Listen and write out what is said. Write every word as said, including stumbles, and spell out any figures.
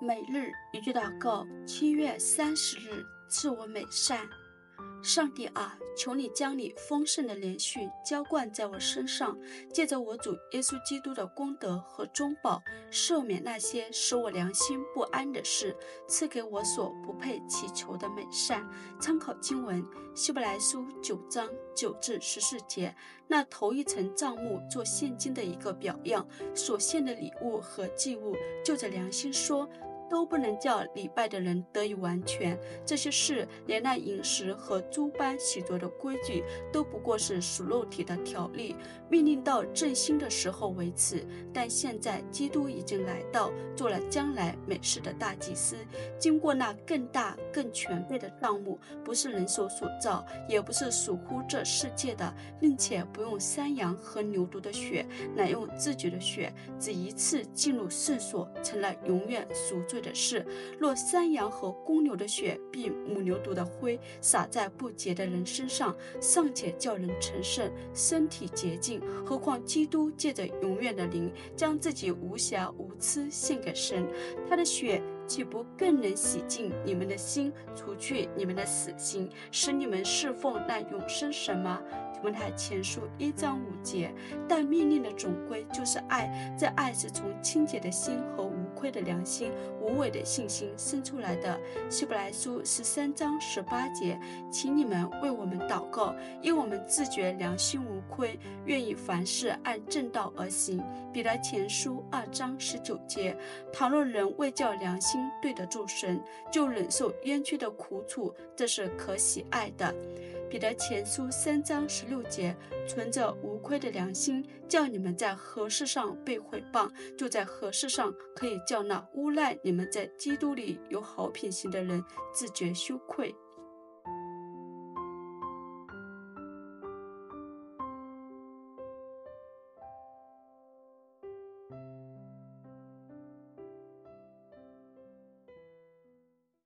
每日一句祷告，七月三十日，赐我美善。上帝啊，求你将你丰盛的连续浇灌在我身上，借着我主耶稣基督的功德和中保，赦免那些使我良心不安的事，赐给我所不配祈求的美善。参考经文希伯来书九章九至十四节，那头一层帐幕做现今的一个表样，所献的礼物和祭物，就着良心说，都不能叫礼拜的人得以完全。这些事连那饮食和诸般洗濯的规矩，都不过是属肉体的条例，命令到振兴的时候为此。但现在基督已经来到，做了将来美事的大祭司，经过那更大更全备的帐幕，不是人手所造，也不是属乎这世界的，并且不用山羊和牛犊的血，乃用自己的血，只一次进入圣所，成了永远赎罪的事。若山羊和公牛的血并母牛犊的灰洒在不洁的人身上，尚且叫人成圣，身体洁净，何况基督借着永远的灵，将自己无瑕无疵献给神，他的血岂不更能洗净你们的心，除去你们的死心，使你们侍奉那永生神吗？提摩太前书一章五节。但命令的总归就是爱，这爱是从清洁的心和无愧的良心、无伪的信心生出来的。希伯来书十三章十八节，请你们为我们祷告，因我们自觉良心无愧，愿意凡事按正道而行。彼得前书二章十九节，倘若人为叫良心对得住神，就忍受冤屈的苦楚，这是可喜爱的。彼得前书三章十六节，存着无愧的良心，叫你们在何事上被毁谤，就在何事上可以叫那诬赖你们在基督里有好品行的人自觉羞愧。